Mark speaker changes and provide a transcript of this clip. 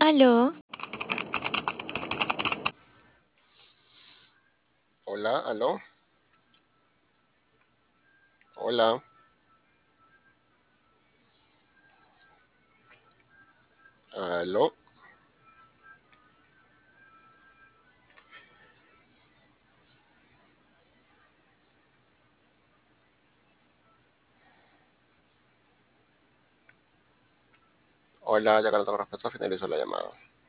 Speaker 1: Aló,
Speaker 2: Hola, aló, hola, aló. Hola, ya que no tengo respuesta, finalizo la llamada.